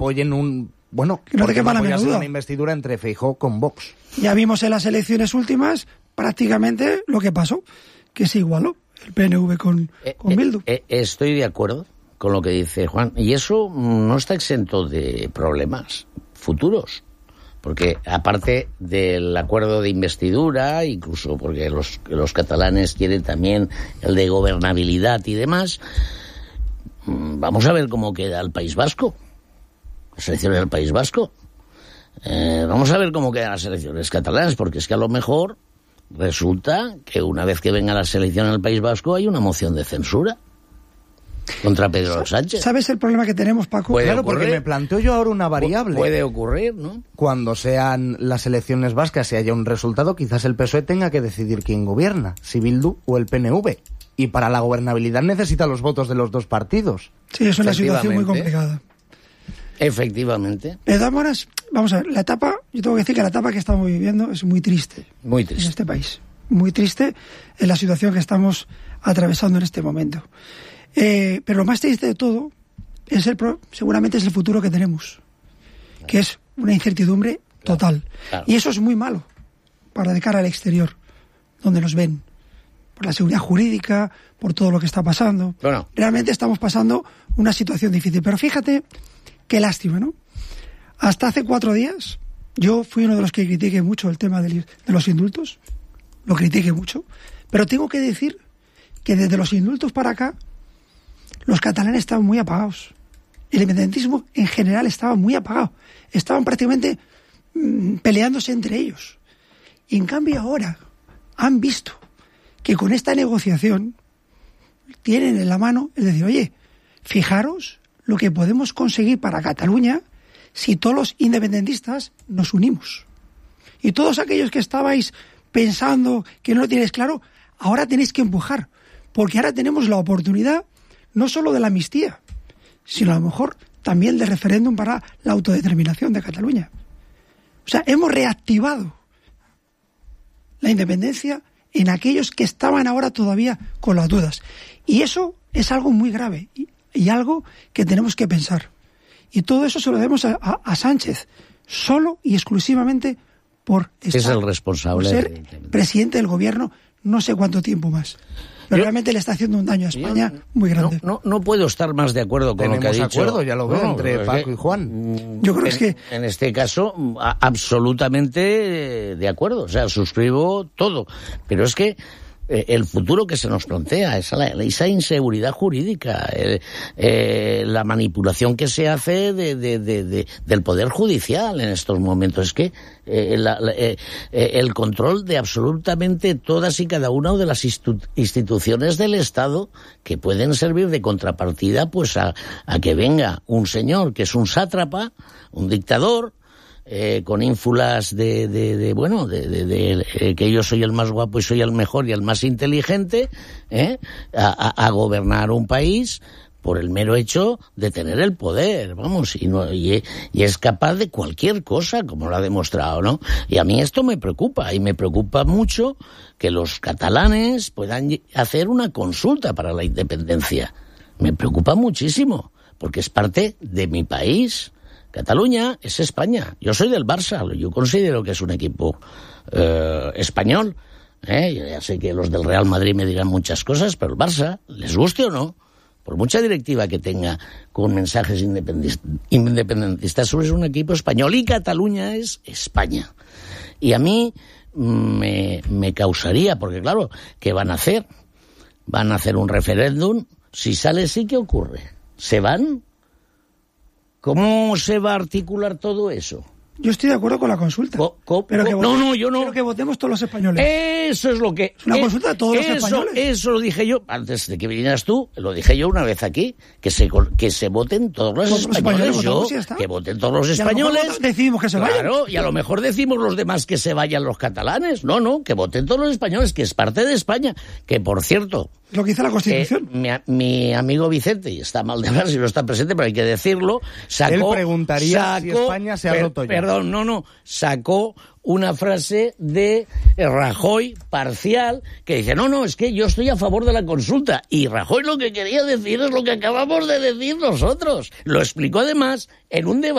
apoyen una investidura entre Feijóo con Vox. Ya vimos en las elecciones últimas prácticamente lo que pasó, que se igualó el PNV con Bildu. Estoy de acuerdo con lo que dice Juan, y eso no está exento de problemas futuros, porque aparte del acuerdo de investidura, incluso porque los catalanes quieren también el de gobernabilidad y demás, vamos a ver cómo queda el País Vasco, las elecciones del País Vasco. Vamos a ver cómo quedan las elecciones catalanas, porque es que a lo mejor resulta que una vez que venga la elección en el País Vasco hay una moción de censura contra Pedro Sánchez. ¿Sabes el problema que tenemos, Paco? Claro, porque me planteo yo ahora una variable. Puede ocurrir, ¿no? Cuando sean las elecciones vascas y haya un resultado, quizás el PSOE tenga que decidir quién gobierna, si Bildu o el PNV. Y para la gobernabilidad necesita los votos de los dos partidos. Sí, es una situación muy complicada. Efectivamente. De todas maneras, vamos a ver, yo tengo que decir que la etapa que estamos viviendo es muy triste. Muy triste. En este país. Muy triste en la situación que estamos atravesando en este momento. Pero lo más triste de todo seguramente es el futuro que tenemos, que es una incertidumbre total. Claro. Y eso es muy malo para de cara al exterior, donde nos ven, por la seguridad jurídica, por todo lo que está pasando. Bueno. Realmente estamos pasando una situación difícil. Pero fíjate qué lástima, ¿no? Hasta hace 4 días yo fui uno de los que critiqué mucho el tema de los indultos. Lo critiqué mucho. Pero tengo que decir que desde los indultos para acá los catalanes estaban muy apagados. El independentismo en general estaba muy apagado. Estaban prácticamente peleándose entre ellos. Y en cambio ahora han visto que con esta negociación tienen en la mano el decir, oye, fijaros lo que podemos conseguir para Cataluña si todos los independentistas nos unimos. Y todos aquellos que estabais pensando que no lo tienes claro, ahora tenéis que empujar, porque ahora tenemos la oportunidad no solo de la amnistía, sino a lo mejor también de referéndum para la autodeterminación de Cataluña. O sea, hemos reactivado la independencia en aquellos que estaban ahora todavía con las dudas. Y eso es algo muy grave y algo que tenemos que pensar. Y todo eso se lo debemos a Sánchez, solo y exclusivamente por estar, es el responsable, por ser presidente del gobierno no sé cuánto tiempo más. Pero realmente le está haciendo un daño a España muy grande. No puedo estar más de acuerdo con lo que ha dicho. Acuerdo, ya lo veo, entre Paco y Juan. Yo creo que en este caso, absolutamente de acuerdo. O sea, suscribo todo. Pero es que el futuro que se nos plantea, esa inseguridad jurídica, la manipulación que se hace del Poder Judicial en estos momentos, es que el control de absolutamente todas y cada una de las instituciones del Estado que pueden servir de contrapartida pues a que venga un señor que es un sátrapa, un dictador, con ínfulas de que yo soy el más guapo y soy el mejor y el más inteligente, a gobernar un país por el mero hecho de tener el poder, vamos, y es capaz de cualquier cosa, como lo ha demostrado, ¿no? Y a mí esto me preocupa, y me preocupa mucho que los catalanes puedan hacer una consulta para la independencia. Me preocupa muchísimo, porque es parte de mi país. Cataluña es España. Yo soy del Barça. Yo considero que es un equipo español. Ya sé que los del Real Madrid me dirán muchas cosas, pero el Barça, les guste o no, por mucha directiva que tenga con mensajes independentistas, es un equipo español y Cataluña es España. Y a mí me causaría, porque claro, ¿qué van a hacer? Van a hacer un referéndum. Si sale, sí, ¿qué ocurre? ¿Se van? ¿Cómo se va a articular todo eso? Yo estoy de acuerdo con la consulta. Pero que yo no. Pero que votemos todos los españoles. Eso es lo que... Es una consulta de todos los españoles. Eso lo dije yo, antes de que vinieras tú, lo dije yo una vez aquí, que se voten todos los españoles. Que voten todos los españoles. Decidimos que se vayan. Claro, y a lo mejor decimos los demás que se vayan los catalanes. No, que voten todos los españoles, que es parte de España. Que, por cierto... Lo que dice la Constitución. Mi amigo Vicente, y está mal de hablar si no está presente, pero hay que decirlo, él preguntaría si España se ha roto ya. Perdón, sacó una frase de Rajoy parcial que dice, no, es que yo estoy a favor de la consulta. Y Rajoy lo que quería decir es lo que acabamos de decir nosotros. Lo explicó además en un debate.